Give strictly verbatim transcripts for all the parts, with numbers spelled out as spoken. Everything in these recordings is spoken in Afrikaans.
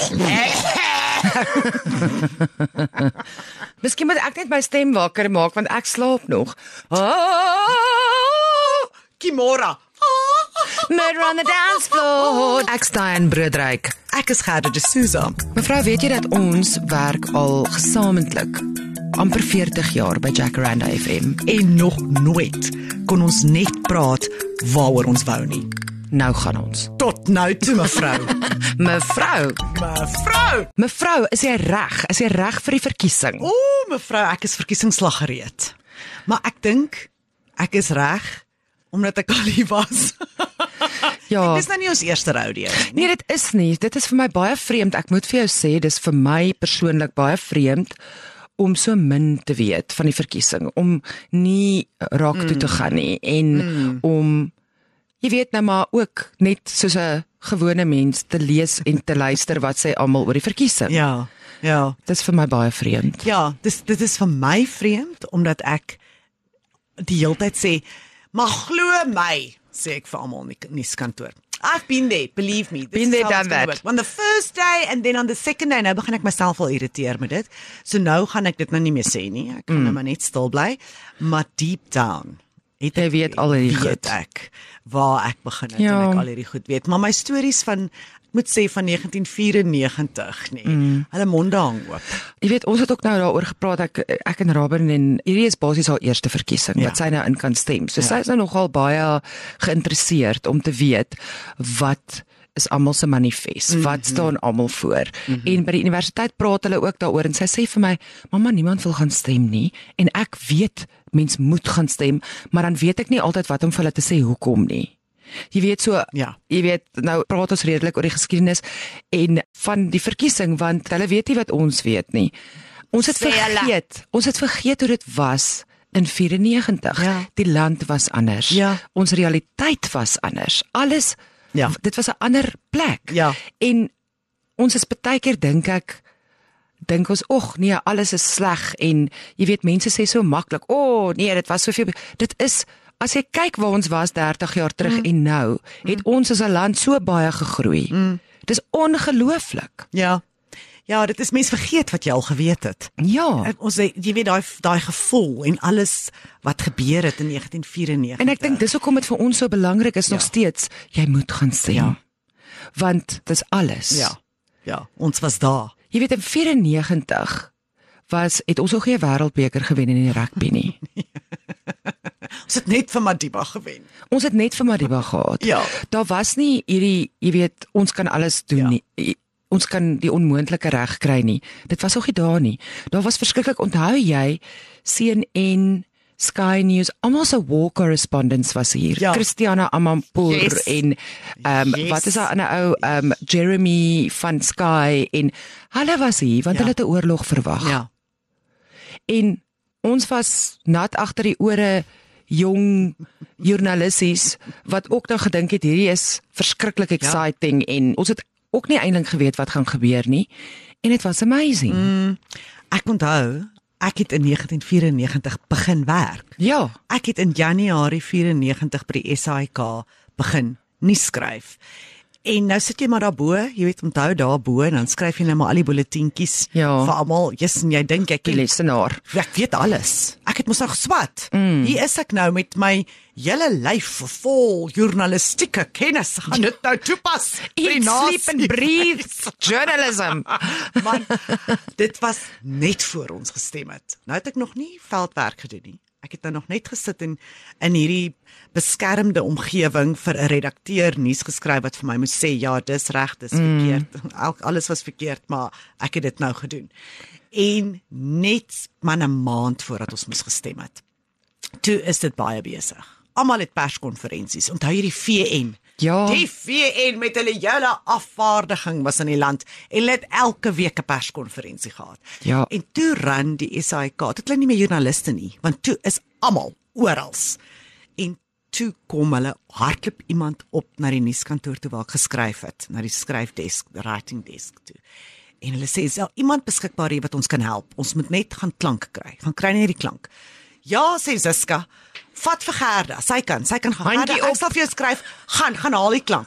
Miskien moet ek net my stem wakker maak, want ek slaap nog. Kimora. Murder on the dance floor. Ek's Diane Broodryk. Ek is Gerda de Souza. Mevrou, weet jy dat ons werk al gesamentlik amper veertig jaar by Jacaranda F M? En nog nooit kon ons net praat waaroor ons wou nie. Nou gaan ons. Tot nou toe, mevrou. Mevrou, Mevrou. mevrou, is jy reg? Is jy reg vir die verkiesing? O, mevrou, ek is verkiesingsslag gereed. Maar ek dink ek is reg omdat ek al hier was. Ja. Dit is nou nie ons eerste rodeo nie. Nee, dit is nie. Dit is vir my baie vreemd. Ek moet vir jou sê, dis vir my persoonlik baie vreemd om so min te weet van die verkiesing, om nie raak toe te gaan nie en mm. om, jy weet nou maar ook net soos 'n gewone mens te lees en te luister wat sê almal oor die verkiesing. Ja, ja. Dit is vir my baie vreemd. Ja, dis dit is vir my vreemd omdat ek die hele tyd sê, maar glo my, sê ek vir almal in die nuuskantoor. I've been there, believe me. Been there, done that. On the first day and then on the second day, nou begin ek myself al irriteer met dit. So nou gaan ek dit nou nie meer sê nie. Ek gaan mm. nou maar net stil bly. Maar deep down, het jy weet al hierdie goed. Ek waar ek begin het Ja. en ek al hierdie goed weet. Maar my stories van, ek moet sê van negentien vyrennegentig, nee. Mm. Hulle monde hang oop. Jy weet, ons het ook nou daaroor gepraat, ek, ek en Robin, en hierdie is basies haar eerste verkiesing, Ja. wat sy nou in kan stem. So Ja. sy is nou nogal baie geïnteresseerd om te weet, wat is almal se manifest, mm-hmm. wat staan almal voor. Mm-hmm. En by die universiteit praat hulle ook daaroor, en sy sê vir my, mamma, niemand wil gaan stem nie, en ek weet, mens moet gaan stem, maar dan weet ek nie altyd wat om vir hulle te sê, hoekom nie. Jy weet so, Ja. jy weet, nou praat ons redelik oor die geskiedenis en van die verkiesing, want hulle weet nie wat ons weet nie. Ons het Sê hulle. vergeet, ons het vergeet hoe dit was in vyrennegentig. Ja. Die land was anders. Ja. Ons realiteit was anders. Alles, Ja. dit was 'n ander plek. Ja. En ons is baie keer dink ek, dink ons, och nee, alles is sleg en jy weet, mense sê so maklik, o oh, nee, dit was soveel, dit is, as jy kyk waar ons was dertig jaar terug mm. en nou, het mm. ons as 'n land so baie gegroei. Mm. Dit is ongelooflik. Ja. Ja, dit is mens vergeet wat jy al geweet het. Ja. Ek, ons jy weet daai daai gevoel en alles wat gebeur het in negentien vyrennegentig. En ek dink dis hoekom dit vir ons so belangrik is Ja. nog steeds, jy moet gaan stem. Ja. Want dis alles. Ja. Ja, ons was daar. Jy weet, in vyrennegentig was, het ons ook geen wêreldbeker gewen in die rugby nie. Ons het net vir Madiba gewen. Ons het net vir Madiba gehad. Ja. Daar was nie hierdie, jy weet, ons kan alles doen Ja. nie. Ons kan die onmoontlike reg kry nie. Dit was ook nie daar nie. Daar was verskriklik, onthou jy, C N N, Sky News, almal se war correspondents was hier. Ja. Christiana Amanpour Yes. en um, Yes. wat is daai ander ou, um, Jeremy van Sky, en hulle was hier want Ja. hulle het 'n oorlog verwag. Ja. En ons was nat agter die ore, jong joernalisties wat ook nou gedink het hierdie is verskriklik exciting ja. en ons het ook nie eintlik geweet wat gaan gebeur nie en dit was amazing. Mm, ek onthou, ek het in negentien vyrennegentig begin werk. Ja, Ek het in Januarie vyrennegentig by die S A I K begin nuus skryf. En nou sit jy maar daarbo, jy weet, onthou daarbo en dan skryf jy nou maar al die bulletintjies Ja. vir almal. Jesus, en jy dink ek die ken lesenaar. ek weet alles. Ek het mos nou geswat. Mm. Hier is ek nou met my hele lyf vol journalistieke kennis. Gaan dit nou toepas? vir die Eat, nasie? sleep and breathe journalism. Man, dit was net voor ons gestem het. Nou het ek nog nie veldwerk gedoen nie. Ek het nou nog net gesit en in hierdie beskermde omgewing vir 'n redakteur nuus geskryf wat vir my moes sê, ja, dis reg, dis mm. verkeerd. Al, alles was verkeerd, maar ek het dit nou gedoen. En net man 'n maand voordat ons moes gestem het. Toe is dit baie besig. Almal het perskonferensies. Onthou jy die V N? Ja. Die V N met hulle hele afvaardiging was in die land en hulle het elke week 'n perskonferensie gehad. Ja. En toe ran die S A I K, dit hulle nie meer joernaliste nie, want toe is almal oral. En toe kom hulle hardloop iemand op na die nuuskantoor toe waar ek geskryf het, na die skryfdesk, die writing desk toe. En hulle sê, is daar iemand beskikbaar hier wat ons kan help? Ons moet net gaan klank kry. Gaan kry net die klank. Ja, sê Ziska, vat vir Gerda, sy kan, sy kan gaan. Handjie Gerda, op. ek sal vir jou skryf, gaan, gaan haal die klank.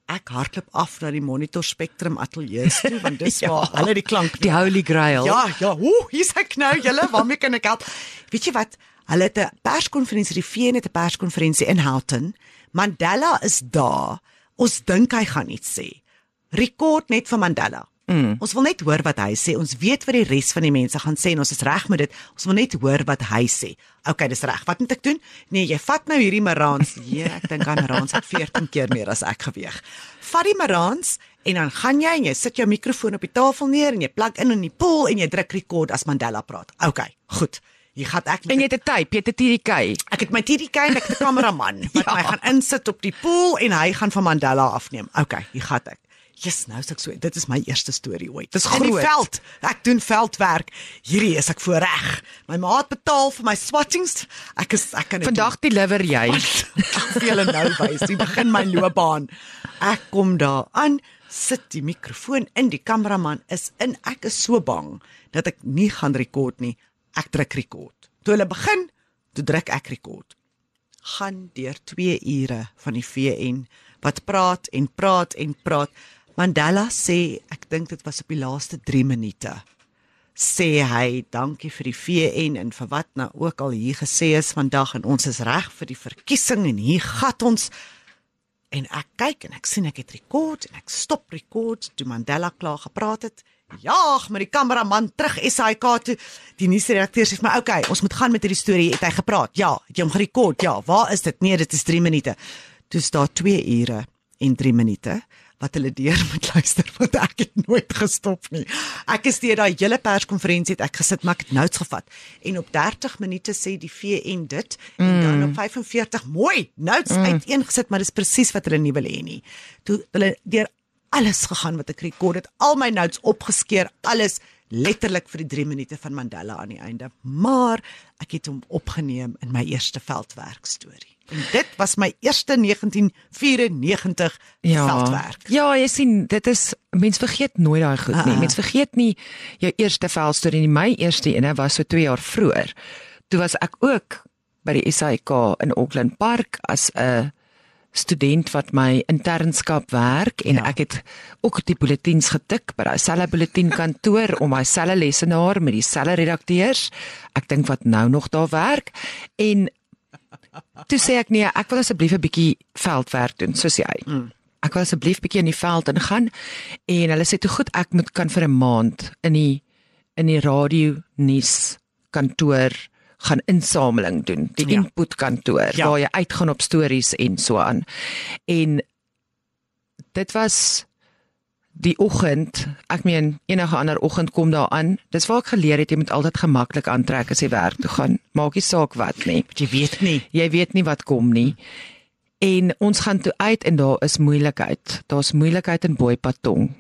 ek hardloop af na die Monitor Spectrum ateljees toe, want dis ja, waar hulle die klank die Holy Grail. Ja, ja, oeh, hier's ek nou julle, waarmee kan ek help? Weet jy wat? Hulle het 'n perskonferensie, die V N het 'n perskonferensie in Houghton. Mandela is daar. Ons dink hy gaan iets sê. Rekord net vir Mandela. Mm. Ons wil net hoor wat hy sê. Ons weet wat die res van die mense gaan sê en ons is reg met dit. Ons wil net hoor wat hy sê. Okay, dis reg. Wat moet ek doen? Nee, jy vat nou hierdie Marans. Ja, ek dink aan Marans het veertien keer meer as ek geweeg. Vat die Marans en dan gaan jy en jy sit jou mikrofoon op die tafel neer en jy plug in in die pool en jy druk rekord as Mandela praat. Okay, goed. Hier gaan ek en jy het 'n tape, jy het 'n T D K. Ek het my T D K en ek het 'n kameraman wat ja. my gaan insit op die pool en hy gaan van Mandela afneem. Okay, hier gaan ek. Yes, nou sê ek so, dit is my eerste storie ooit. Dis groot. In die veld. Ek doen veldwerk. Hierdie is ek voorreg. My ma het betaal vir my swattings. Ek is ek kan vandag deliver jy. Ek wil julle nou wys. Dit begin my loopbaan. Ek kom daar aan, sit die mikrofoon in, die kameraman is in. Ek is so bang dat ek nie gaan rekord nie. Ek druk rekord. Toe hulle begin, toe druk ek rekord. Gaan deur twee ure van die V N wat praat en praat en praat. Mandela sê, ek dink dit was op die laaste drie minute, sê hy, dankie vir die V N en vir wat nou ook al hier gesê is vandag en ons is reg vir die verkiesing en hier gat ons. En ek kyk en ek sien ek het rekord en ek stop rekord toe Mandela klaar gepraat het. Jaag met die kameraman terug S I K toe. Die nuusredakteur sê vir my, okay, ons moet gaan met hierdie storie. Het hy gepraat? Ja. Het jy hom gerekord? Ja. Waar is dit? Nee, dit is drie minute. Toe staan twee ure en drie minute wat hulle deur moet luister, want ek het nooit gestop nie. Ek is deur daai hele perskonferensie het ek gesit, maar ek het notes gevat. En op dertig minute sê die V N dit, en mm. dan op vyf en veertig, mooi, notes mm. uiteengesit, maar dis presies wat hulle nie wil hê nie. Toe hulle deur alles gegaan wat ek rekord het, al my notes opgeskeer, alles letterlik vir die drie minute van Mandela aan die einde. Maar ek het hom opgeneem in my eerste veldwerk storie. En dit was my eerste negentien vyfennegentig ja, veldwerk. Ja, jy sien, dit is, mens vergeet nooit daai goed nie. Mens vergeet nie jou eerste veldstorie nie. My eerste ene was so twee jaar vroeër. Toe was ek ook by die S I K in Auckland Park as 'n student wat my internskap werk en ja. ek het ook die bulletins getik by daai selfe bulletinkantoor om my selfe lesenaar met die selfe redakteurs. Ek dink wat nou nog daar werk en toe sê ek nee, ek wil asseblief 'n bietjie veldwerk doen soos jy. Mm. Ek wil asseblief bietjie in die veld ingaan en hulle sê toe goed ek moet kan vir 'n maand in die in die radio nuus kantoor gaan insameling doen, die ja. input kantoor ja. waar jy uitgaan op stories en so aan. En dit was die oggend, ek meen enige ander oggend kom daar aan. Dis waar ek geleer het jy moet altyd gemaklik aantrek as jy werk toe gaan. Maak nie saak wat nie. Want jy weet nie, jy weet nie wat kom nie. En ons gaan toe uit en daar is moeilikheid. Daar's moeilikheid in Boipatong.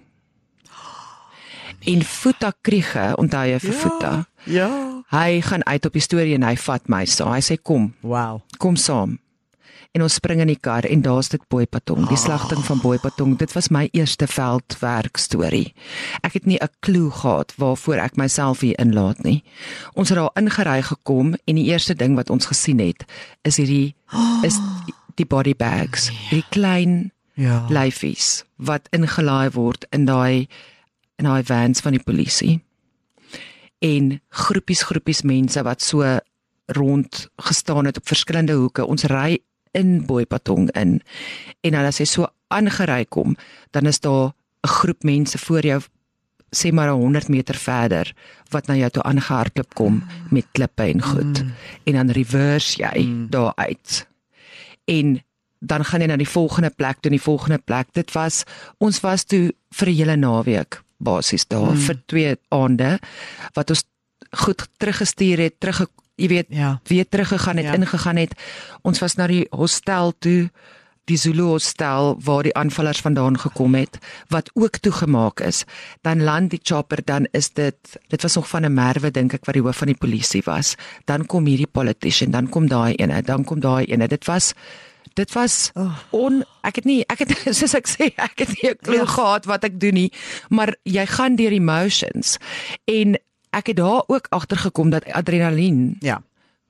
En Futa Kriege, onthou jy vir ja, Futa? Ja. Hy gaan uit op die storie en hy vat my so. Hy sê kom. Wow. Kom saam. En ons spring in die kar en daar's dit Boipatong, die slagting van Boipatong. Dit was my eerste veldwerk storie. Ek het nie 'n klou gehad waarvoor ek myself hier inlaat nie. Ons het daar ingery gekom en die eerste ding wat ons gesien het is hierdie is die body bags, hierdie klein ja. lyfies wat ingelaai word in daai in daai vans van die polisie. En groepies groepies mense wat so rond gestaan het op verskillende hoeke. Ons ry in Boipatong in en dan as jy so aangery kom, dan is daar 'n groep mense voor jou, sê maar honderd meter verder, wat na jou toe aangehardloop kom met klippe en goed. Mm. En dan reverse jy mm. daar uit. En dan gaan jy na die volgende plek toe, die volgende plek. Dit was, ons was toe vir 'n hele naweek basies daar, mm. vir twee aande, wat ons goed teruggestuur het, terug, jy weet, ja. weer teruggegaan het, ja. ingegaan het. Ons was na die hostel toe, die Zulu hostel, waar die aanvallers vandaan gekom het, wat ook toegemaak is. Dan land die chopper, dan is dit, dit was nog van 'n Merwe, dink ek, wat die hoof van die polisie was. Dan kom hierdie politician, dan kom daai ene, dan kom daai ene. Dit was Dit was on, ek het nie, ek het, soos ek sê, ek het nie 'n klou ja. gehad wat ek doen nie, maar jy gaan deur emotions, en ek het daar ook agtergekom dat adrenalien ja.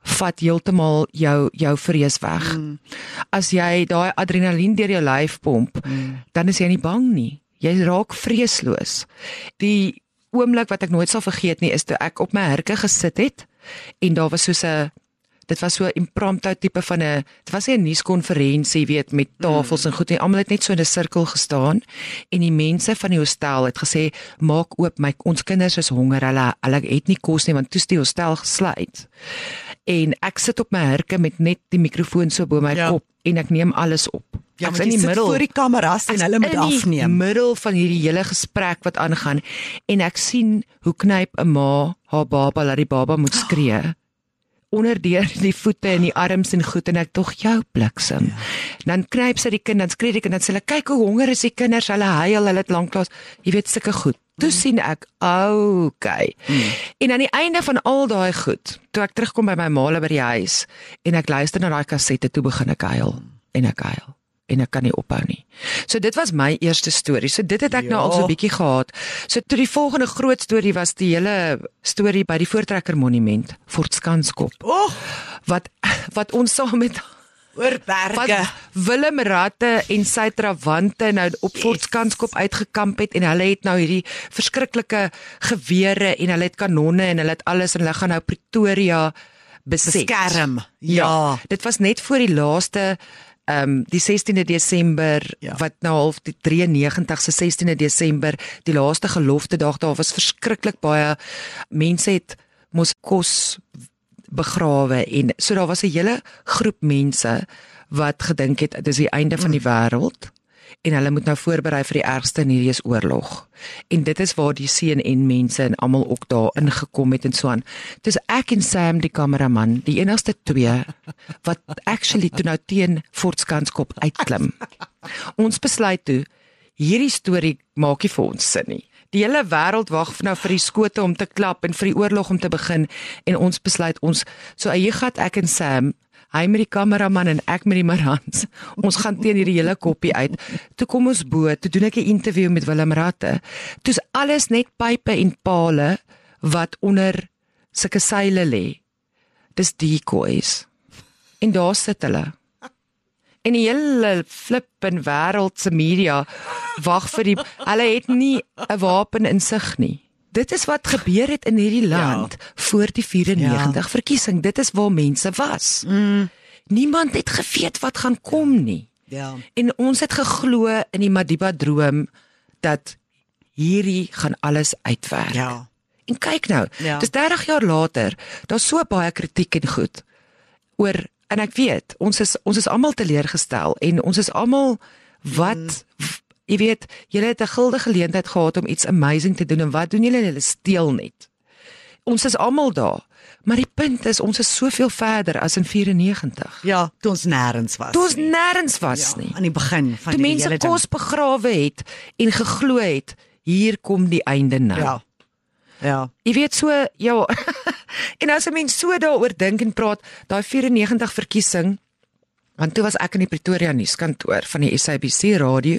vat heeltemal jou jou vrees weg. Mm. As jy daai adrenalien deur jou lyf pomp, mm. dan is jy nie bang nie. Jy raak vreesloos. Die oomblik wat ek nooit sal vergeet nie, is toe ek op my hurke gesit het en daar was soos 'n dit was so 'n impromptu tipe van 'n dit was nie 'n nuuskonferensie, weet, met tafels mm. en goed en almal het net so in 'n sirkel gestaan en die mense van die hostel het gesê maak oop, my ons kinders is honger, hulle hulle het nie kos nie want toe is die hostel gesluit. En ek sit op my hurke met net die mikrofoon so bo my ja. kop en ek neem alles op. Ja, ek in die middel voor die kameras en hulle moet afneem. In die middel van hierdie hele gesprek wat aangaan en ek sien hoe knyp 'n ma haar baba laat die baba moet skree. Onderdeur die voete en die arms en goed en ek tog jou bliksem. Ja. Dan knyp sy die kind, dan skree die kind, dan sê hulle kyk hoe honger is die kinders, hulle huil, hulle het lanklaas, jy weet sulke goed. Toe mm. sien ek, okay. Mm. En aan die einde van al daai goed, toe ek terugkom by my maale by die huis en ek luister na daai kassette, toe begin ek huil mm. en ek huil. En ek kan nie ophou nie. So dit was my eerste storie. So dit het ek ja. nou al so 'n bietjie gehad. So toe die volgende groot storie was die hele storie by die Voortrekker Monument, Fort Skanskop. Oh, wat wat ons saam met oor berge Willem Ratte en sy trawante nou op yes. Fort Skanskop uitgekamp het en hulle het nou hierdie verskriklike gewere en hulle het kanonne en hulle het alles en hulle gaan nou Pretoria beset. Beskerm. Ja. ja. Dit was net voor die laaste Um, die sestiende Desember, ja. wat nou half die drieënnegentigste sestiende Desember, die laaste gelofte dag, daar was verskriklik baie mense het mos kos begrawe en so daar was 'n hele groep mense wat gedink het dit is die einde van die wêreld en hulle moet nou voorberei vir die ergste en hierdie is oorlog. En dit is waar die C N N mense en almal ook daar ingekom het en so aan. Dis ek en Sam die kameraman, die enigste twee wat actually toe nou teen Fort Skanskop uitklim. Ons besluit toe, hierdie storie maak nie vir ons sin nie. Die hele wêreld wag nou vir die skote om te klap en vir die oorlog om te begin en ons besluit ons, so hier gaan ek en Sam, hy met die kameraman en ek met die Marans. Ons gaan teen hierdie hele koppie uit. Toe kom ons bo, toe doen ek 'n interview met Willem Ratte. Toe's alles net pype en pale wat onder sulke seile lê. Dis decoys. En daar sit hulle. En die hele flip en wêreldse media wag vir die hulle het nie 'n wapen in sig nie. Dit is wat gebeur het in hierdie land ja. voor die vyrennegentig ja. verkiesing. Dit is waar mense was. Mm. Niemand het geweet wat gaan kom nie. Ja. En ons het geglo in die Madiba droom dat hierdie gaan alles uitwerk. Ja. En kyk nou, ja. dis dertig jaar later, daar's so baie kritiek en goed oor en ek weet, ons is ons is almal teleurgestel en ons is almal wat mm. Jy weet, julle het 'n guldige geleentheid gehad om iets amazing te doen en wat doen julle? Julle steel net. Ons is almal daar, maar die punt is ons is soveel verder as in vyrennegentig. Ja, toe ons nêrens was. Toe ons nêrens was ja, nie. Aan die begin van die hele mense kos begrawe het en geglo het, hier kom die einde nou. Ja. Ja. Jy weet so, ja. En as 'n mens so daaroor dink en praat, daai vyrennegentig verkiesing, want toe was ek in die Pretoria nuuskantoor van die S A B C radio.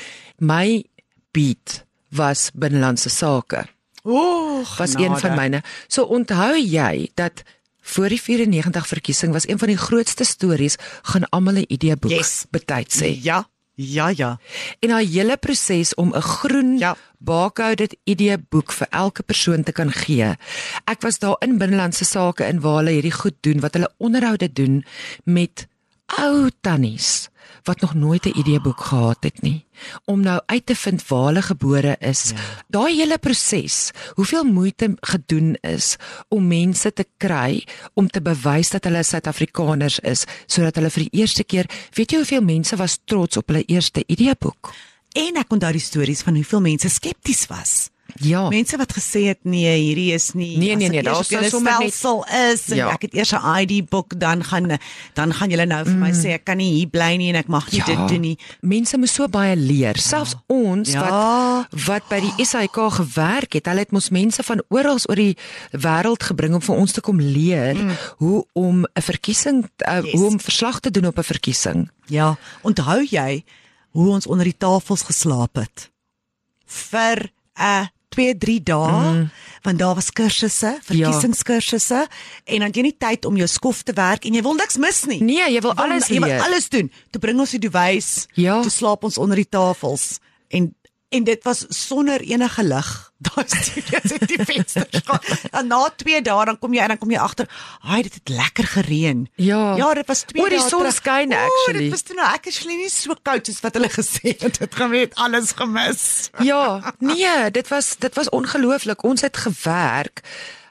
My beat was binnelandse sake. O, was een van myne. So onthou jy dat voor die vyrennegentig verkiesing was een van die grootste stories gaan almal 'n ideeboek yes. betyds sê. Ja. Ja, ja. En daai hele proses om 'n groen ja. barcoded ideeboek vir elke persoon te kan gee. Ek was daar in binnelandse sake in waar hulle hierdie goed doen, wat hulle onderhoude doen met ou tannies wat nog nooit 'n ideeboek gehad het nie, om nou uit te vind waar hulle gebore is. Ja. Daai hele proses, hoeveel moeite gedoen is om mense te kry om te bewys dat hulle Suid-Afrikaners is, sodat hulle vir die eerste keer, weet jy hoeveel mense was trots op hulle eerste ideeboek? En ek onthou die stories van hoeveel mense skepties was. Ja. Mense wat gesê het nee, hierdie is nie nee nee nee, daar's so sommer net stelsel is en ja. ek het eers 'n I D boek, dan gaan dan gaan julle nou vir mm. my sê ek kan nie hier bly nie en ek mag nie ja. dit doen nie. Mense moet so baie leer, selfs ja. ons ja. wat wat by die S A I K gewerk het. Hulle het mos mense van oral oor die wêreld gebring om vir ons te kom leer mm. hoe om 'n verkiesing uh, yes. hoe om verslag te doen op 'n verkiesing. Ja, onthou jy hoe ons onder die tafels geslaap het vir 'n twee, drie dae, mm. want daar was kursusse, verkiesingskursusse, ja. en dan jy nie tyd om jou skof te werk, en jy wil niks mis nie. Nee, jy wil alles jy wil leer. alles doen. Toe bring ons die duwys, ja. toe slaap ons onder die tafels, en En dit was sonder enige lig. Daar is die vensters gaan. En na twee dae dan kom jy en dan kom jy agter, "Haai, dit het lekker gereën." Ja. Ja, dit was twee dae. O, die son skyn actually. O, dit was toe nou actually nie so koud soos wat hulle gesê het. Dit gaan weet alles gemis. Ja, nee, dit was dit was ongelooflik. Ons het gewerk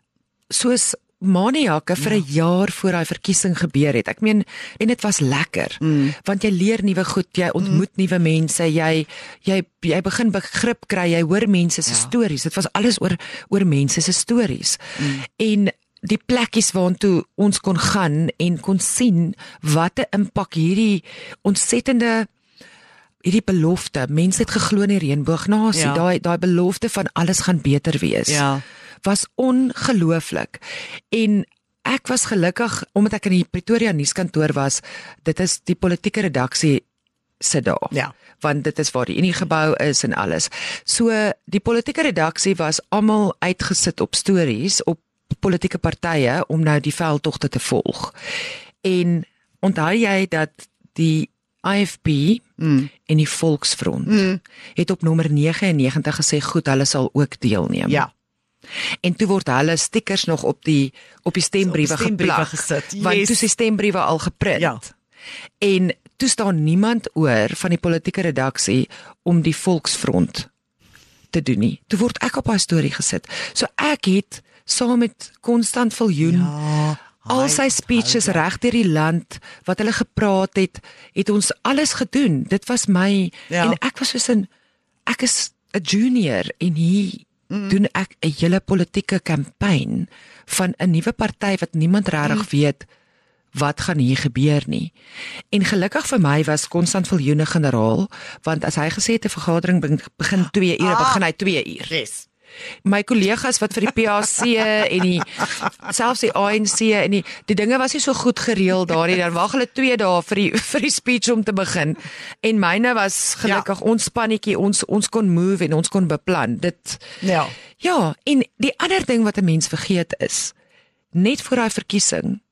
soos maniakke vir 'n ja. jaar voor daai verkiesing gebeur het. Ek meen, en dit was lekker. Mm. Want jy leer nuwe goed, jy ontmoet mm. nuwe mense, jy jy jy begin begrip kry, jy hoor mense se ja. stories. Dit was alles oor oor mense se stories. Mm. En die plekkies waartoe ons kon gaan en kon sien wat 'n impak hierdie ontsettende hierdie belofte, mense het geglo in die reënboognasie, ja. daai daai belofte van alles gaan beter wees. Ja. Was ongelooflik. En ek was gelukkig, omdat ek in die Pretoria nuuskantoor was, dit is die politieke redaksie se daar. Ja. Want dit is waar die Unie gebou is en alles. So, die politieke redaksie was almal uitgesit op stories, op politieke partye, om nou die veldtogte te volg. En onthou jy dat die I F P mm. en die Volksfront mm. het op nommer negenennegentig gesê, goed, hulle sal ook deelneem. Ja. En toe word hulle stickers nog op die op die stembriewe so geplak gesit. Yes. Want toe is die stembriewe al geprint. Ja. En toe staan niemand oor van die politieke redaksie om die Volksfront te doen nie. Toe word ek op haar storie gesit. So ek het saam met Constant Viljoen ja, al sy speeches reg deur die land wat hulle gepraat het, het ons alles gedoen. Dit was my ja. en ek was soos 'n ek is 'n junior en hier Mm. doen ek 'n hele politieke kampanje van 'n nuwe party wat niemand regtig mm. weet wat gaan hier gebeur nie. En gelukkig vir my was Constant Viljoen 'n generaal, want as hy gesê het 'n vergadering begin twee ure, ah, begin hy twee uur. Yes. My kollegas wat vir die P A C en die selfs die A N C en die die dinge was nie so goed gereël daar nie. Dan wag hulle twee dae vir die vir die speech om te begin. En myne was gelukkig ja. ons spannetjie, ons ons kon move en ons kon beplan. Dit Ja. Ja, en die ander ding wat 'n mens vergeet is, net voor daai verkiesing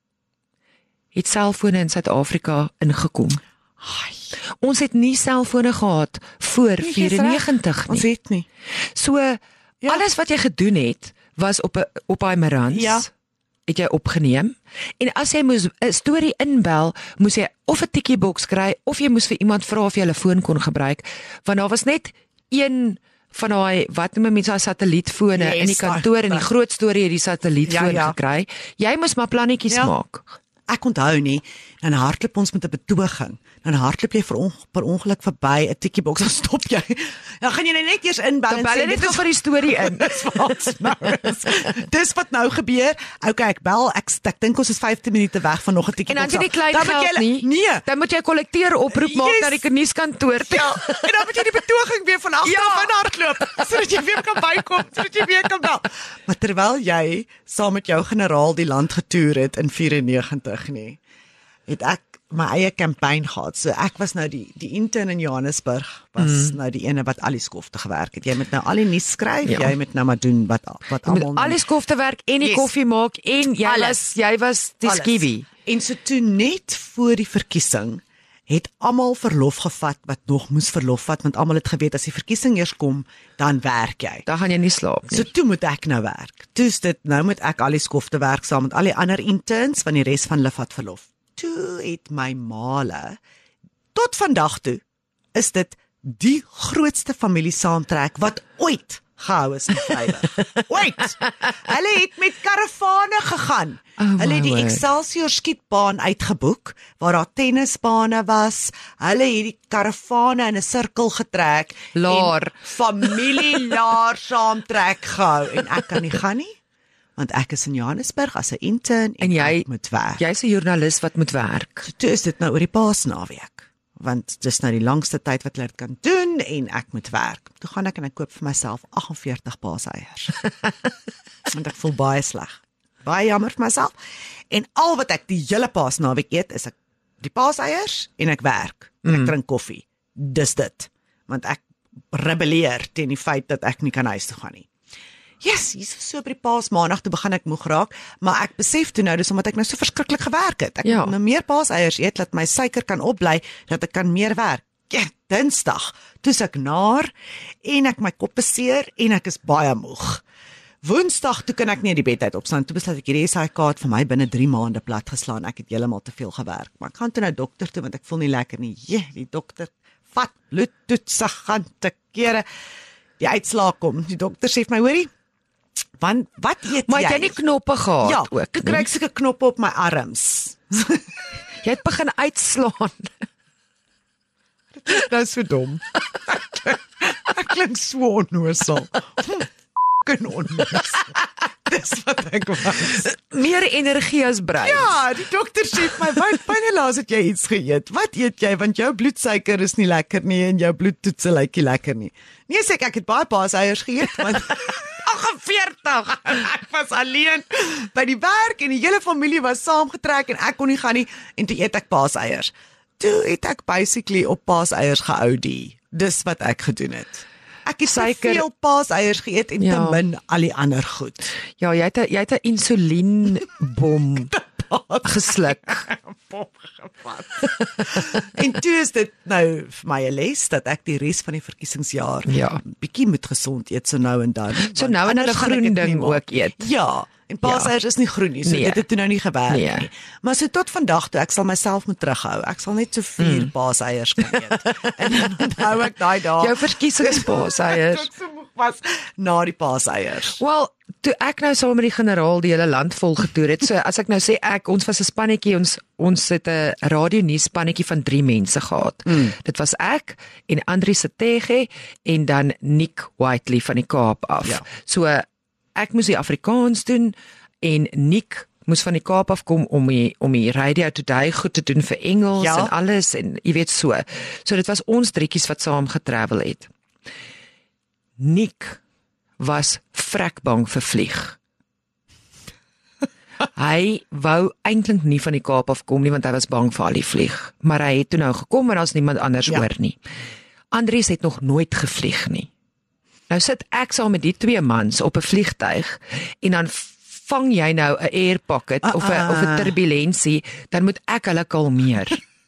het selfone in Suid-Afrika ingekom. Ai. Ons het nie selfone gehad voor nee, vyrennegentig nie. Ons het nie. So Ja. alles wat jy gedoen het, was op 'n op daai Marans, ja. het jy opgeneem. En as jy moes 'n storie inbel, moes jy of 'n tikkie boks kry, of jy moes vir iemand vra of jy hulle foon kon gebruik, want daar was net een van daai, wat noem mense, daai satellietfone yes, in die kantoor, en die groot storie het die satellietfoon ja, ja. gekry. Jy moes maar plannetjies ja. maak. Ek onthou nie, dan hardloop ons met 'n betoging. Dan hardloop jy vir on, per ongeluk verby 'n tikkie boks, dan stop jy. Dan gaan jy net eers inbel en sê net vir die storie in. Dis wat nou is. Dis wat nou gebeur. Okay, ek bel. Ek ek dink ons is vyftien minute weg van nog 'n tikkie boks. En dan jy nie klein geld jy, nie. Nee. Dan moet jy 'n kollekteer oproep maak yes. na die nuuskantoor. Ja. En dan moet jy die betoging weer van agter af in hardloop, sodat jy weer kan bykom, sodat jy weer kan bel. Maar terwyl jy saam met jou generaal die land getoer het in vyrennegentig nie, het ek my eie kampanje gehad. So ek was nou die die intern in Johannesburg, was mm. nou die ene wat al die skofte gewerk het. Jy moet nou al die nuus skryf, ja. jy moet nou maar doen wat wat almal al die skofte werk en die yes. koffie maak en jy alles. was jy was die skiewie. En so toe net voor die verkiesing het almal verlof gevat wat nog moes verlof vat, want almal het geweet as die verkiesing eers kom, dan werk jy. Dan gaan jy nie slaap nie. So toe moet ek nou werk. Toe's dit nou moet ek al die skofte werk saam met al die ander interns van die res van hulle vat verlof. Toe het my male, tot vandag toe, is dit die grootste familie saamtrek wat ooit gehou is in Vryburg. Ooit! Hulle het met karavane gegaan. Oh, hulle het die word. Excelsior skietbaan uitgeboek, waar daar tennisbane was. Hulle het die karavane in 'n sirkel getrek. Laar. En familie laar saamtrek gehou. En ek kan nie gaan nie. Want ek is in Johannesburg as 'n intern en, en jy, ek moet werk. Jy's 'n joernalis wat moet werk. So toe is dit nou oor die Paasnaweek. Want dis nou die langste tyd wat hulle dit kan doen en ek moet werk. Toe gaan ek en ek koop vir myself agt en veertig paaseiers. Want ek voel baie sleg. Baie jammer vir myself. En al wat ek die hele Paasnaweek eet is ek die paaseiers en ek werk. En ek mm. drink koffie. Dis dit. Want ek rebelleer teen die feit dat ek nie kan huis toe gaan nie. yes, hier is so by die Paas Maandag toe begin ek moeg raak, maar ek besef toe nou dis omdat ek nou so verskriklik gewerk het. Ek Ja. moet nou meer paaseiers eet dat my suiker kan opbly, dat ek kan meer werk. Ja, Dinsdag, toe's ek naar en ek my kop beseer en ek is baie moeg. Woensdag toe kan ek nie in die bed uit opstaan. Toe besluit ek hierdie S I K het vir my binne drie maande plat geslaan. Ek het heeltemal te veel gewerk. Maar ek gaan toe nou dokter toe want ek voel nie lekker nie. Jee, die dokter vat bloedtoetse gaan te kere. Die uitslae kom. Die dokter sê vir my, hoorie, want wat eet Maar jy? het jy nie knoppe gehad Ja, ook toe nie? kry ek seker knoppe op my arms. Jy het begin uitslaan. Dit is so dom. Ek klink so onnoosel. Fucking onnoosel. Dis wat ek was. Meer energie as brein. Ja, die dokter sê vir my, "Wat wanneer laas het jy iets geëet? Wat eet jy want jou bloedsuiker is nie lekker nie en jou bloedtoetse lyk nie lekker nie." Nee, sê ek, ek het baie paaseiers geëet want vyftig. ek was alleen by die werk en die hele familie was saamgetrek en ek kon nie gaan nie en toe eet ek paaseiers. Toe het ek basically op paaseiers geoudie. Dis wat ek gedoen het. Ek het Suiker- veel paaseiers geëet en Ja. te min al die ander goed. Ja, jy het 'n jy het 'n insulienbom gesluk. Pop gevat. En toe is dit nou vir my 'n les dat ek die res van die verkiesingsjaar Ja. bietjie moet gesond eet so nou en dan. So want nou en dan 'n anders gaan ek groen dit nie ding maak. ook eet. Ja, en paaseiers is nie groen nie, so Nee. dit het toe nou nie gewerk Nee. nie. Maar so tot vandag toe ek sal myself moet terughou. Ek sal net so vier mm. paaseiers kan eet. En dan onthou ek daai dae. Jou verkiesingspaaseiers. Ek so moeg was na die paaseiers. Wel, toe ek nou saam met die generaal die hele land vol getoer het, so as ek nou sê ek, ons was 'n spannetjie, ons ons het 'n radionuus spannetjie van drie mense gehad. Mm. Dit was ek en Andri Setege en dan Nick Whiteley van die Kaap af. Ja. So ek moes die Afrikaans doen en Nick moes van die Kaap af kom om die om die Radio Today goed te doen vir Engels Ja. en alles en jy weet so. So dit was ons drietjies wat saam getravel het. Nick was vrekbang vir vlieg. Hy wou eintlik nie van die Kaap af kom nie want hy was bang vir al die vlieg, maar hy het toe nou gekom en daar's niemand anders Ja. oor nie. Andries het nog nooit gevlieg nie. Nou sit ek saam met die twee mans op 'n vliegtyg en dan vang jy nou 'n air pocket uh, uh. of 'n of 'n turbulensie, dan moet ek hulle kalmeer.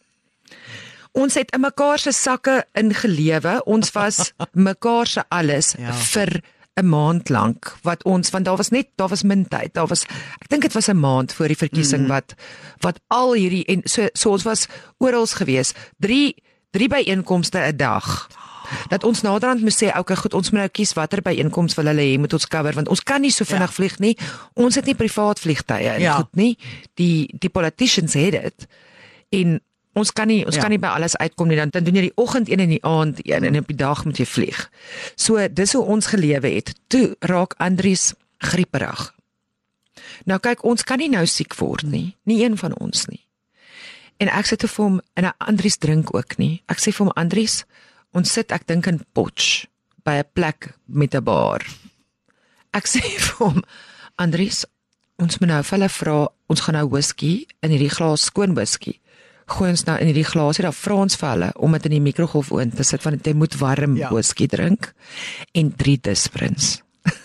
Ons het in mekaar se sakke ingelewe. Ons was mekaar se alles Ja. vir 'n maand lank wat ons want daar was net daar was min tyd. Daar was ek dink dit was 'n maand voor die verkiesing mm. wat wat al hierdie en so so ons was oral gewees. Drie drie byeenkomste 'n dag. Dat ons naderhand moet sê, okay, goed, ons moet nou kies watter byeenkoms wil hulle hê moet ons cover want ons kan nie so vinnig ja. vlieg nie. Ons het nie privaat vliegtye en Ja. goed nie. Die die politicians het dit. En ons kan nie ons Ja. kan nie by alles uitkom nie. Dan dan doen jy die oggend een en die aand een en op die dag moet jy vlieg. So dis hoe ons gelewe het. Toe raak Andries grieperig. Nou kyk, ons kan nie nou siek word nie. Nie een van ons nie. En ek sê te vir hom en Andries drink ook nie. Ek sê vir hom Andries, ons sit ek dink in Potch by 'n plek met 'n bar. Ek sê vir hom Andries, ons moet nou vir hulle vra, ons gaan nou whisky in hierdie glas skoon whisky. Gooi ons nou in hierdie glasie, dan vra ons vir hulle om dit in die mikrogolfoond te sit want jy moet warm Ja. whisky drink en drie Disprins.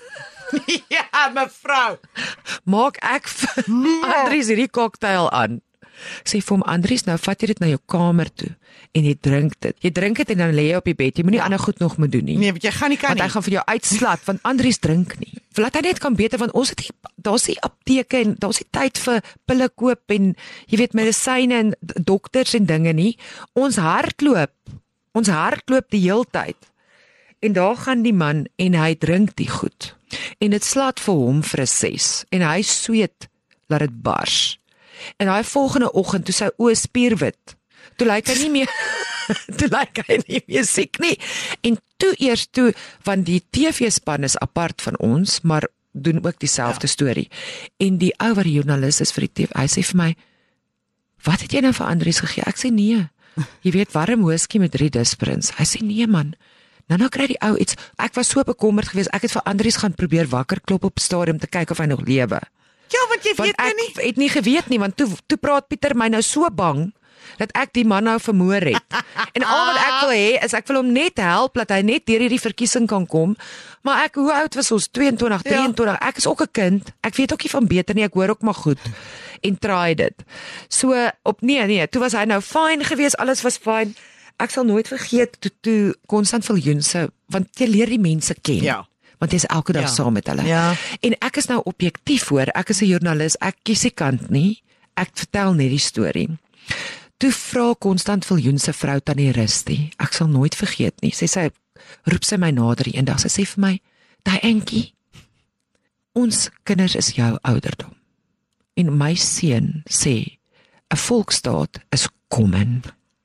Ja, mevrou. Maak ek vir Andries hierdie cocktail aan. Ek sê vir hom Andries, nou vat jy dit na jou kamer toe en jy drink dit. Jy drink dit en dan lê jy op die bed. Jy moenie ander goed nog moet doen nie. Nee, want jy gaan nie kan Want hy nie. gaan vir jou uitslat want Andries drink nie. Laat hy net kan beter want ons het nie daar's nie apteke en daar's nie tyd vir pille koop en jy weet medisyne en dokters en dinge nie. Ons hardloop. Ons hardloop die heeltyd. En daar gaan die man en hy drink die goed. En dit slaat vir hom vir 'n ses en hy sweet laat dit bars. En daai volgende oggend toe sy oë spierwit. Toe lyk hy nie meer toe lyk hy nie meer siek nie. En toe eers toe want die T V-span is apart van ons, maar doen ook dieselfde ja. storie. En die ou wat die joernalis is vir die T V, hy sê vir my, "Wat het jy nou vir Andries gegee?" Ek sê, "Nee. Jy weet warm whisky met drie Disprins." Hy sê, "Nee man." Nou nou kry die ou iets. Ek was so bekommerd geweest. Ek het vir Andries gaan probeer wakker klop op stadium te kyk of hy nog lewe. Ja, want jy Want weet nou ek nie. het nie geweet nie want toe toe praat Pieter my nou so bang dat ek die man nou vermoor het. En al wat ek wil hê is ek wil hom net help dat hy net deur hierdie verkiesing kan kom. Maar ek, hoe oud was ons? tweeëntwintig, drieëntwintig. Ja. Ek is ook 'n kind. Ek weet ook nie van beter nie. Ek hoor ook maar goed. En try dit. So op nee nee, toe was hy nou fyn geweest, alles was fyn. Ek sal nooit vergeet toe toe Constant Viljoense, want jy leer die mense ken. Ja. Want jy is elke dag Ja. saam met hulle. Ja. En ek is nou objektief hoor. Ek is 'n joernalis. Ek kies nie kant nie. Ek vertel net die storie. Toe vra Constant Viljoense vrou Tannie Rusty. Ek sal nooit vergeet nie. Sy sê roep sy my nader eendag. Sy sê vir my, "Daai entjie, ons kinders is jou ouderdom. En my seun sê 'n volksstaat is kommen."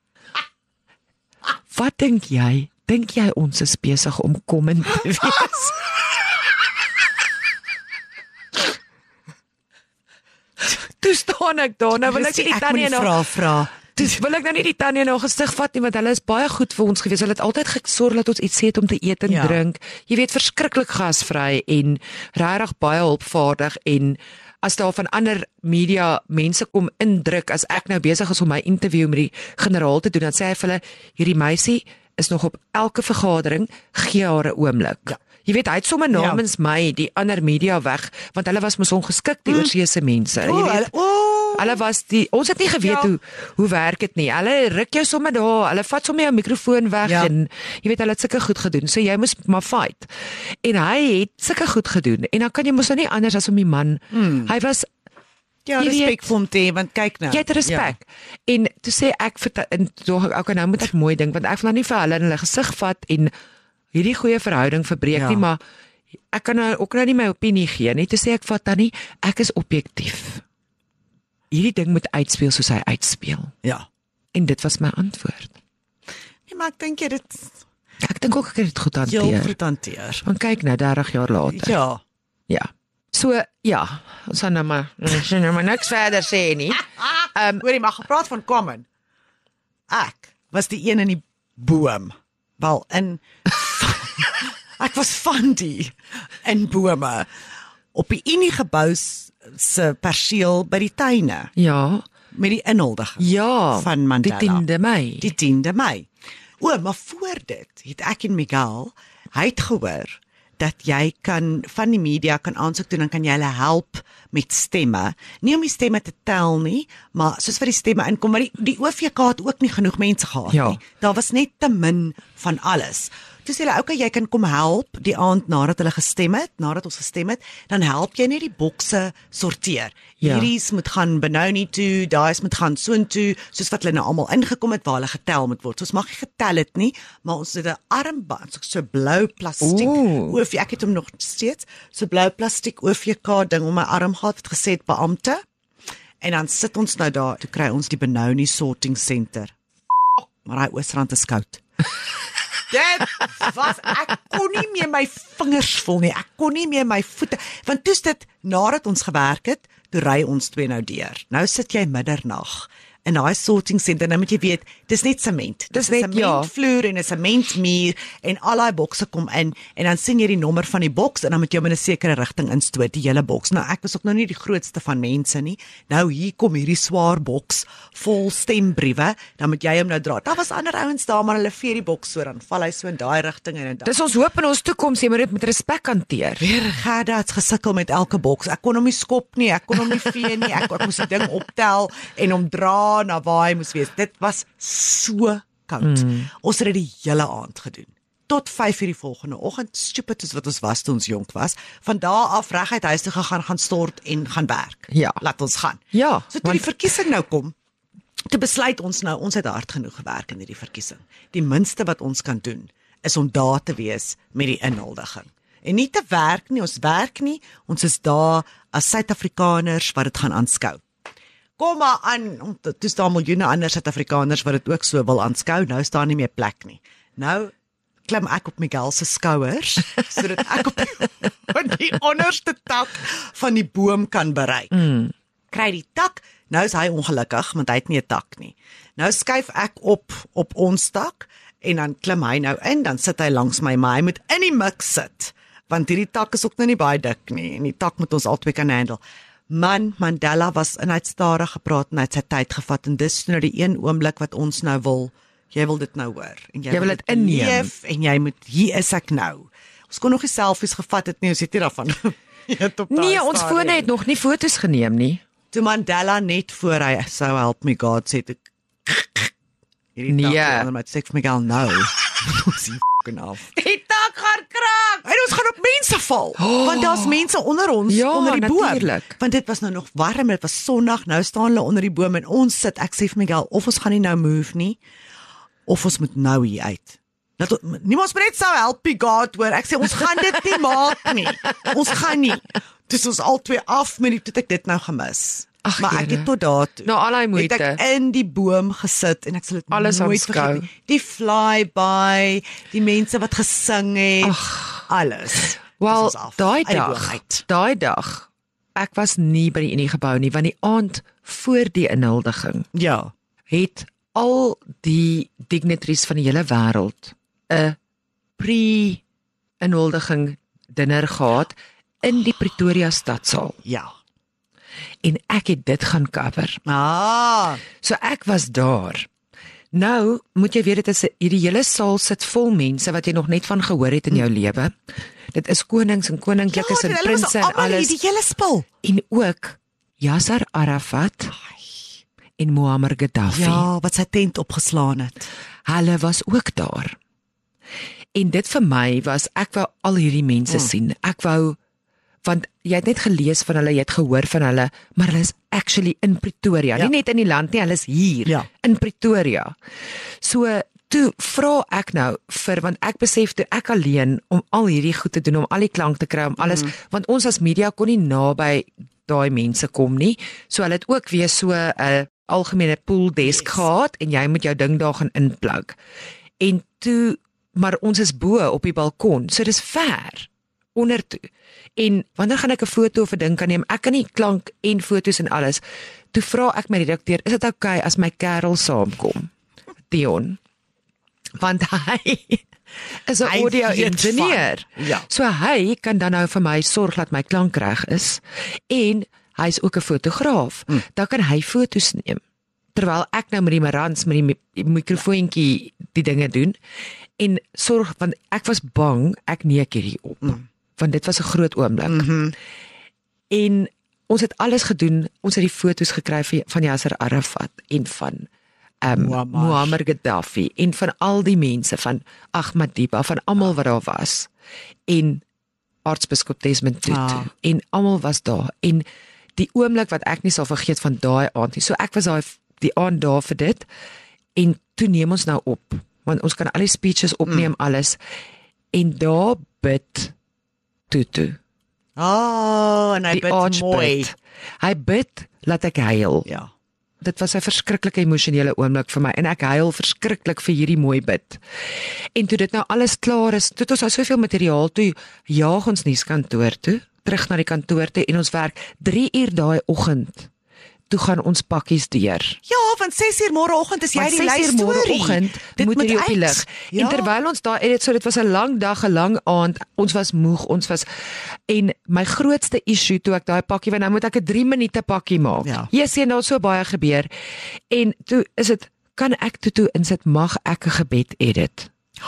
Wat dink jy? Dink jy ons is besig om kommen te wees? Toe staan ek daar, nou wil ek nie die tannie nog vra vra. Dis wil ek nou nie die tannie nog gesig vat nie, want hulle is baie goed vir ons gewees. Hulle het altyd gesorg dat ons iets het om te eet en Ja. drink. Jy weet, verskriklik gasvry en regtig baie hulpvaardig. En as daar van ander media mense kom indruk, as ek nou besig is om my interview met die generaal te doen, dan sê hy vir hulle, hierdie meisie is nog op elke vergadering, gee haar 'n oomblik. Ja. Jy weet, hy het sommer namens ja. my die ander media weg, want hulle was mos ongeskik, die mm. oorseese mense. O, Jy weet, hulle- o, Hulle was die ons het nie geweet Ja. hoe hoe werk dit nie. Hulle ruk jou sommer daar, hulle vat sommer jou mikrofoon weg Ja. en jy weet hulle het sulke goed gedoen. So jy moes maar fight. En hy het sulke goed gedoen en dan kan jy mos nou nie anders as om die man. Hmm. Hy was ja, jy weet- respek vir hom te hê, want kyk nou. jy het respek. Ja. En toe sê ek vir en toe okay, nou moet ek mooi dink want ek wil nou nie vir hulle in hulle gesig vat en hierdie goeie verhouding verbreek Ja. nie, maar ek kan nou ook nou nie my opinie gee nie. Toe sê ek vat dan nie, ek is objektief. Hierdie ding moet uitspeel soos hy uitspeel. Ja. Ja. En dit was my antwoord. Nee, maar ek dink jy dit Ek dink ook ek het dit goed heel hanteer. goed hanteer. Want kyk nou dertig jaar later. Ja. Ja. So ja, ons gaan nou maar ons gaan nou maar niks verder sê nie. Ehm, um, hoorie, maar gepraat van common. Ek was die een in die boom. Wel, in ek was van die in bome op die Unie gebou se perseel by die tuine Ja. met die inhuldiging Ja. van Mandela. Die tiende Mei. Die tiende Mei. O, maar voor dit het ek en Miguel, hy het gehoor dat jy kan van die media kan aansoek doen, dan kan jy hulle help met stemme. Nie om die stemme te tel nie, maar soos vir die stemme inkom, maar die, die O V K het ook nie genoeg mense gehad Ja. nie. Daar was net te min van alles. Toe sê hulle, okay, jy kan kom help die aand nadat hulle gestem het, nadat ons gestem het, dan help jy net die bokse sorteer. Ja. Hierdie's moet gaan Benoni toe, daai's moet gaan soontoe, soos wat hulle nou almal ingekom het waar hulle getel moet word. So ons mag nie getel het nie, maar ons het 'n armband, so, so blou plastiek. Oeh. O V K, ek het hom nog steeds, so blou plastiek O V K ding om my arm gehad, het gesê beampte. En dan sit ons nou daar, toe kry ons die Benoni Sorting Center. Maar daai Oosrand is koud. Dit was, ek kon nie meer my vingers voel nie, ek kon nie meer my voete, want toe's dit, nadat ons gewerk het, toe ry ons twee nou deur. Nou sit jy middernag in daai sorting center, nou moet jy weet, dis net sement. Dis net, net ja. sementvloer en 'n sementmuur en al daai bokse kom in en dan sien jy die nommer van die boks en dan moet jy hom in 'n sekere rigting instoot, die hele boks. Nou ek was ook nou nie die grootste van mense nie. Nou hier kom hierdie swaar boks vol stembriewe, dan moet jy hom nou dra. Daar was ander ouens daar, maar hulle vee die boks so, dan val hy so in daai rigting en in daai. Dis ons hoop in ons toekoms, jy moet dit met respek hanteer. Weer Gerda het gesukkel met elke boks. Ek kon hom nie skop nie, ek kon hom nie vee nie. Ek, ek moes die ding optel en hom dra na waar hy moes wees. Dit was so koud. Mm. Ons het dit die hele aand gedoen. Tot vyf uur die volgende oggend, stupid soos wat ons was toe ons jonk was. Van daar af reguit huis toe gegaan, gaan stort en gaan werk. Ja. Laat ons gaan. Ja, So toe want- die verkiesing nou kom, toe besluit ons nou, ons het hard genoeg gewerk in hierdie verkiesing. Die minste wat ons kan doen, is om daar te wees met die inhuldiging. En nie te werk nie, ons werk nie, ons is daar as Suid-Afrikaners wat dit gaan aanskou. Kom maar aan, om te- toe staan miljoene ander Suid-Afrikaners wat dit ook so wil aanskou, nou staan nie meer plek nie. Nou klim ek op Miguel se skouers, sodat ek op die, op die onderste tak van die boom kan bereik. Mm. Kry die tak, nou is hy ongelukkig, want hy het nie 'n tak nie. Nou skuif ek op op ons tak, en dan klim hy nou in, dan sit hy langs my, maar hy moet in die mik sit, want hierdie tak is ook nou nie baie dik nie, en die tak moet ons albei kan handle. Man, Mandela was in hy het stadig gepraat en hy het sy tyd gevat en dis nou die een oomblik wat ons nou wil, jy wil dit nou hoor en jy, jy wil dit inneem leef, en jy moet, hier is ek nou. Ons kon nog nie selfies gevat het nie, ons het nie daarvan. Nee, ons fone het nog nie foto's geneem nie. Toe Mandela net voor hy sou help me God sê ek hierdie nee. tak onder my sê vir Miguel nou. Ons hier f***ing af. Die tak gaan kraak. En ons gaan op mense val, oh, want daar's mense onder ons, ja, onder die boom. Natuurlijk. Want dit was nou nog warm, dit was sonnig, nou staan hulle onder die boom en ons sit, ek sê vir Miguel, of ons gaan nie nou move nie, of ons moet nou hier uit. Dat, niemand moet net so help me God hoor, ek sê ons gaan dit nie maak nie, ons gaan nie. Dus ons al twee af met die, toe ek dit nou gemis. Ach, maar ek het tot daar toe, nou al die moeite, het ek in die boom gesit en ek sal dit alles nooit vergeet nie. Die flyby, die mense wat gesing het, Ach, alles. Wel, daai dag, daai dag, ek was nie by die Unie gebou nie, want die aand voor die inhuldiging, ja, het al die dignitaries van die hele wêreld 'n pre-inhuldiging dinner gehad in die Pretoria stadsaal. Ja. En ek het dit gaan cover. Ah. So ek was daar. Nou, moet jy weet, dit is hierdie hele saal sit vol mense wat jy nog net van gehoor het in jou lewe. Dit is konings en koninklikes ja, en prinse en alles. Die hele spul. En ook Yasser Arafat en Muammar Gaddafi. Ja, wat sy tent opgeslaan het. Hulle was ook daar. En dit vir my was, ek wou al hierdie mense mm. sien. Ek wou, want jy het net gelees van hulle, jy het gehoor van hulle, maar hulle is actually in Pretoria. Ja. Nie net in die land nie, hulle is hier, ja. in Pretoria. So, toe vra ek nou vir, want ek besef toe ek alleen om al hierdie goed te doen, om al die klank te kry, om alles, mm. want ons as media kon nie naby daai mense kom nie, so hulle het ook weer so 'n uh, algemene pooldesk yes. gehad, en jy moet jou ding daar gaan inplug. En toe, maar ons is bo op die balkon, so dis ver, onder toe. En wanneer gaan ek 'n foto of 'n ding kan neem, ek kan nie klank en foto's en alles, toe vra ek my redakteur, is dit okay as my kerel saamkom, Dion? Want hy is 'n audio-ingenieur, ja. so hy kan dan nou vir my sorg dat my klank reg is, en hy is ook 'n fotograaf, hmm. dan kan hy foto's neem, terwyl ek nou met die marans, met die, die mikrofoontjie die dinge doen, en sorg, want ek was bang, ek neek hierdie op, hmm. want dit was 'n groot oomblik, mm-hmm. en ons het alles gedoen, ons het die foto's gekry van Yasser Arafat, en van um, Muammar Gaddafi, en van al die mense, van Ahmadiyya, van almal wat daar was, en aartsbiskop Desmond Tutu, ah. en almal was daar, en die oomblik wat ek nie sal vergeet van daai aand nie, so ek was daai die aand daar vir dit, en toe neem ons nou op, want ons kan al die speeches opneem, mm. alles, en daar bid Tutu. Oh, en hy bid mooi. Hy bid, laat ek huil. Ja. Dit was 'n verskriklike emosionele oomblik vir my, en ek huil verskriklik vir hierdie mooi bid. En toe dit nou alles klaar is, toe het ons nou soveel materiaal, toe jaag ons nuuskantoor toe, terug na die kantoor toe, en ons werk drie uur daai oggend, toe gaan ons pakkies deur. Ja, want ses uur môreoggend is jy die lys storie. Môreoggend moet jy op die lig. Ja. En terwyl ons daar edit, so dit was 'n lang dag, 'n lang aand, ons was moeg, ons was, en my grootste issue toe ek daai pakkie, want nou moet ek 'n drie minute pakkie maak. Ja. Jy sien nou so baie gebeur. En toe is dit, kan ek toe toe insit, mag ek 'n gebed edit?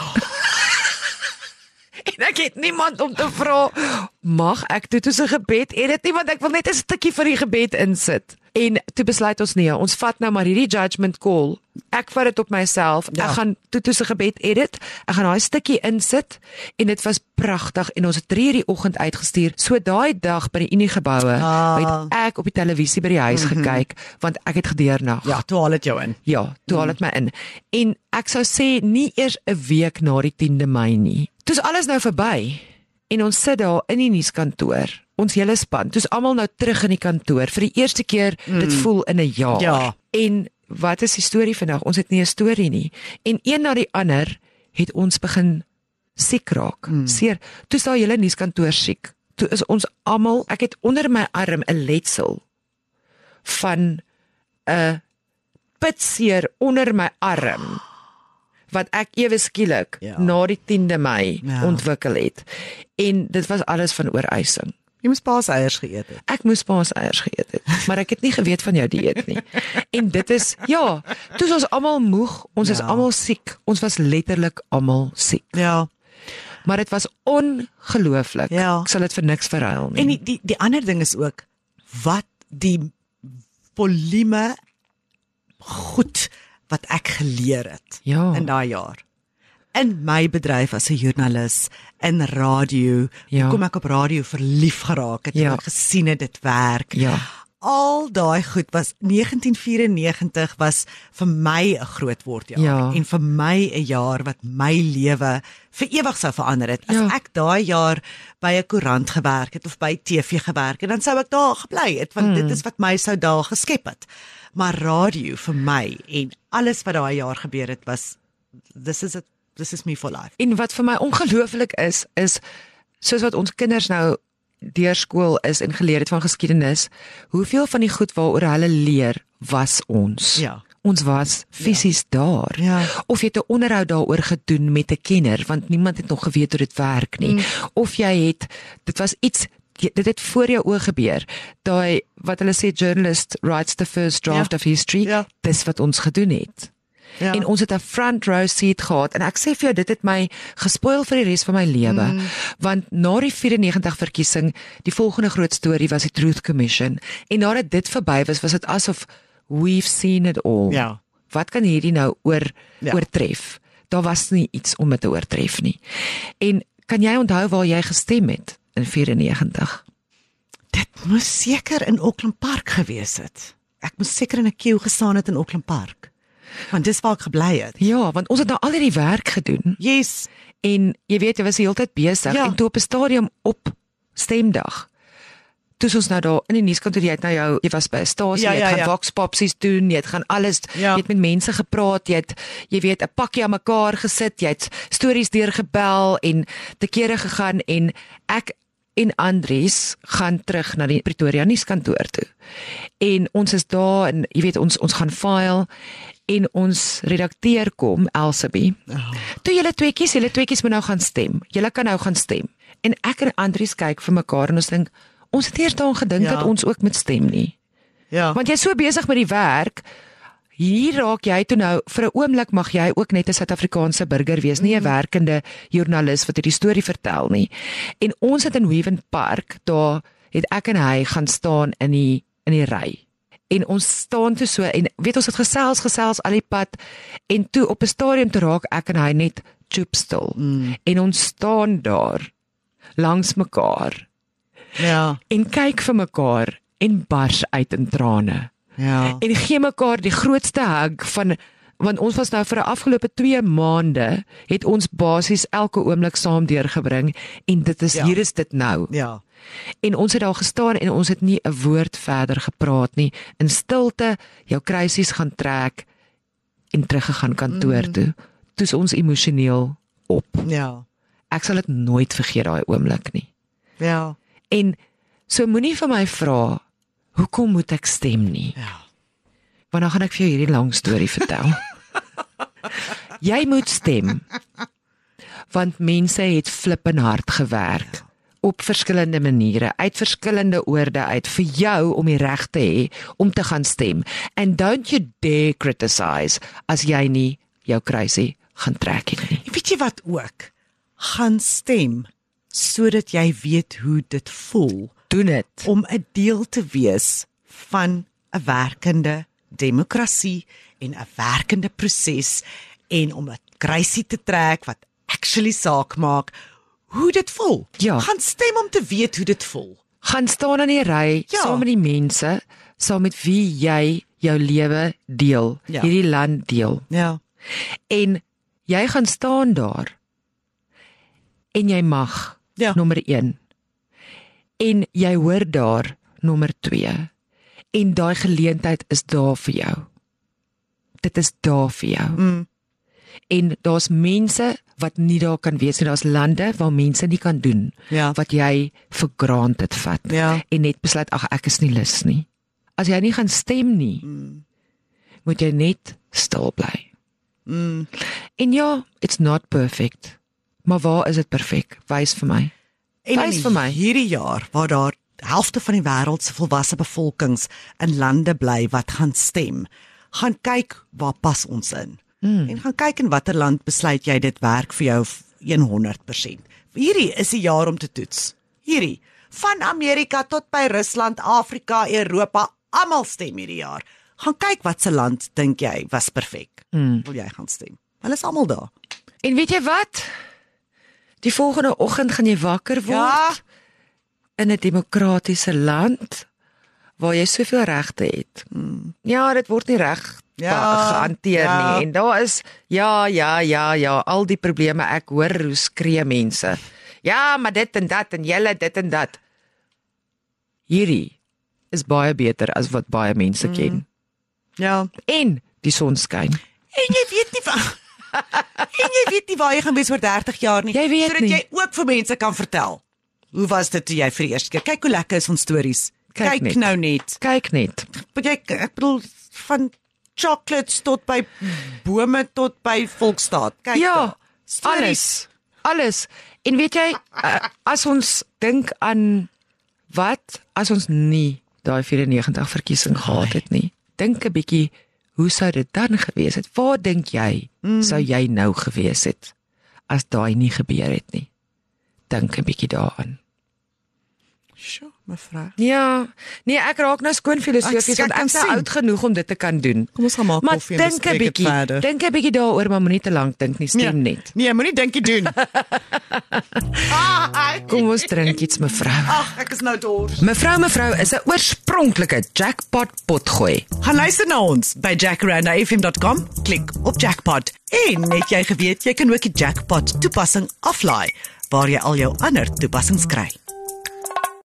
En ek het niemand om te vra, mag ek toe toe se gebed edit nie, want ek wil net 'n stukkie van die gebed insit. En toe besluit ons nee, ons vat nou maar hierdie judgment call. Ek vat dit op myself. Ja. Ek gaan toe toe se gebed edit. Ek gaan daai stukkie insit, en dit was pragtig, en ons het drie uur die oggend uitgestuur. So daai dag by die Unie geboue, ah. het ek op die televisie by die huis mm-hmm. gekyk, want ek het gedeernag. Ja, toe haal dit jou in. Ja, toe haal dit my in. En ek sou sê nie eers 'n week na die tiende Mei nie. Toe is alles nou verby, en ons sit daar in die nuuskantoor, ons hele span, toe is almal nou terug in die kantoor, vir die eerste keer, mm. dit voel in 'n jaar. Ja. En wat is die storie vandag? Ons het nie 'n storie nie. En een na die ander het ons begin siek raak, mm. seer. Toe is daar hele nuuskantoor siek. Toe is ons almal, ek het onder my arm 'n letsel van 'n pitseer onder my arm, wat ek ewe skielik ja. na die tiende Mei ja. ontwikkel het. En dit was alles van ooreising. Jy moes paaseiers geëet het. Ek moes paaseiers geëet het, maar ek het nie geweet van jou dieet nie. En dit is, ja, toe is ons almal moeg, ons ja. is almal siek. Ons was letterlik almal siek. Ja. Maar dit was ongelooflik. Ja. Ek sal dit vir niks verruil nie. En die, die, die ander ding is ook, wat die volume goed wat ek geleer het Ja. in daai jaar. In my bedryf as 'n joernalis, in radio, Ja. hoe kom ek op radio verlief geraak het, Ja. en ek gesien het dit werk. Ja. Al daai goed was negentien vyrenegentig was vir my 'n groot woordjaar Ja. en vir my 'n jaar wat my lewe vir ewig sou verander het. As Ja. ek daai jaar by 'n koerant gewerk het of by T V gewerk het, dan sou ek daar gebly het want mm. dit is wat my sou daar geskep het. Maar radio vir my en alles wat daai jaar gebeur het was this is it this is me for life. En wat vir my ongelooflik is, is soos wat ons kinders nou deur skool is en geleer het van geskiedenis, hoeveel van die goed waaroor hulle leer was ons. Ja. Ons was fisies ja. daar. Ja. Of jy het 'n onderhoud daaroor gedoen met 'n kenner, want niemand het nog geweet hoe dit werk nie. Mm. Of jy het, dit was iets, dit het voor jou oë gebeur. Daai, wat hulle sê, journalist writes the first draft Ja. of history, Ja. dis wat ons gedoen het. Ja. En ons het 'n front row seat gehad en ek sê vir jou, dit het my gespoil vir die res van my lewe, mm. want na die vyrenegentig verkiesing, die volgende groot storie was die Truth Commission, en nadat dit verby was, was dit asof we've seen it all. Ja. Wat kan hierdie nou oor, Ja. oortref? Daar was nie iets om dit te oortref nie. En kan jy onthou waar jy gestem het in vyrenegentig? Dit moes seker in Auckland Park gewees het. Ek moes seker in 'n queue gestaan het in Auckland Park. Want dis waar ek gebly het. Ja, want ons het nou al hierdie werk gedoen. Yes. En jy weet, jy was die hele tyd besig Ja. en toe op 'n stadium op stemdag. Toe is ons nou daar in die nuuskantoor, jy het nou jou, jy was by 'n stasie, Ja, jy het ja, gaan ja. vox popsies doen, jy het gaan alles, Ja. jy het met mense gepraat, jy het jy weet 'n pakkie aan mekaar gesit, jy het stories deurgebel en te kere gegaan en ek en Andries gaan terug na die Pretoria nuuskantoor toe. En ons is daar en jy weet ons ons gaan file en ons redakteur kom, Elsabie. Oh. Toe julle tweeetjies, julle tweeetjies moet nou gaan stem. Julle kan nou gaan stem. En ek en Andries kyk vir mekaar en ons dink, ons het eers daaraan gedink Ja. dat ons ook moet stem nie. Ja. Want jy's so besig met die werk, hier raak jy toe nou, vir 'n oomblik mag jy ook net 'n Suid-Afrikaanse burger wees, nie 'n werkende joernalis wat hierdie storie vertel nie. En ons het in Weven Park, daar het ek en hy gaan staan in die in die ry. En ons staan toe so en weet ons het gesels gesels al die pad en toe op 'n stadium te raak ek en hy net choopstil. Mm. En ons staan daar langs mekaar Ja. en kyk vir mekaar en bars uit in trane. Ja. En gee mekaar die grootste hug van, want ons was nou vir die afgelope twee maande het ons basies elke oomblik saam deurgebring en dit is Ja. hier is dit nou. Ja. En ons het daar gestaan en ons het nie 'n woord verder gepraat nie. In stilte jou kruisies gaan trek en teruggegaan kantoor mm. toe. Toe's ons emosioneel op. Ja. Ek sal dit nooit vergeet daai oomblik nie. Ja. En so moenie vir my vra hoekom moet ek stem nie? Ja. Want dan gaan ek vir jou hierdie lang storie vertel. Jy moet stem. Want mense het flippend hard gewerk op verskillende maniere, uit verskillende oorde uit vir jou om die reg te hê om te gaan stem. And don't you dare criticize as jy nie jou kruisie gaan trek nie. Weet jy wat ook? Gaan stem sodat jy weet hoe dit voel Doen dit. om 'n deel te wees van 'n werkende demokrasie en 'n werkende proses en om 'n kruisie te trek wat actually saak maak, hoe dit voel. Ja. Gaan stem om te weet hoe dit voel. Gaan staan in die ry Ja. saam met die mense, saam met wie jy jou lewe deel, Ja. hierdie land deel. Ja. En jy gaan staan daar en jy mag, Ja. nommer een. En jy hoor daar, nommer twee. En daai geleentheid is daar vir jou. Dit is daar vir jou. Mm. En daar's mense wat nie daar kan wees nie. Daar's lande waar mense nie kan doen Ja. wat jy vir granted vat Ja. en net besluit ag ek is nie lus nie. As jy nie gaan stem nie, Mm. moet jy net stil bly. Mm. En ja, it's not perfect. Maar waar is dit perfek? Wys vir my. En Wys vir my. hierdie jaar waar daar helfte van die wêreld se volwasse bevolkings in lande bly wat gaan stem, gaan kyk waar pas ons in. Hmm. En gaan kyk in watter land besluit jy dit werk vir jou honderd persent. Hierdie is die jaar om te toets. Hierdie, van Amerika tot by Rusland, Afrika, Europa, almal stem hierdie jaar. Gaan kyk wat se land dink jy was perfek. Hmm. Wil jy gaan stem? Hulle is almal daar. En weet jy wat? Die volgende oggend gaan jy wakker word Ja. in 'n demokratiese land waar jy soveel regte het. Hmm. Ja, dit word nie reg Ja, gehanteer ja. nie. En daar is ja, ja, ja, ja, al die probleme. Ek hoor hoe skree mense. Ja, maar dit en dat en julle dit en dat. Hierdie is baie beter as wat baie mense ken. Hmm. Ja. En die son skyn. En jy weet nie van En jy weet nie waar jy gaan wees oor dertig jaar nie. Jy weet sodat nie. jy ook vir mense kan vertel. Hoe was dit toe jy vir die eerste keer? Kyk hoe lekker is ons stories. Kyk Kyk, net. nou net. Kyk net. Want jy ek bedoel van chocolates tot by bome tot by Volksstaat. Kyk Ja, daar. Stories. alles. Alles. En weet jy, uh, as ons dink aan wat as ons nie daai vyfennegentig verkiesing gehad het nie. Dink 'n bietjie, hoe sou dit dan gewees het? Waar dink jy mm. sou jy nou gewees het as daai nie gebeur het nie? Dink 'n bietjie daaraan. Sjoe, mevrou. Ja, nee, ek raak nou skoon filosofies Ek- ek want ek kan is nou sien. oud genoeg om dit te kan doen. Kom ons gaan maak Maar koffie en dink 'n bespreek dit bietjie, verder. dink 'n bietjie daaroor, maar moenie te lank dink nie, stem Nee. net. Nee, moenie dink jy doen. ah, Kom ons drink iets, mevrou. Ag, ek is nou dors. Mevrou, mevrou is 'n oorspronklike jackpot potgooi. Gaan luister na ons by jacaranda f m dot com, klik op jackpot. En het jy geweet jy kan ook die jackpot toepassing aflaai waar jy al jou ander toepassings kry.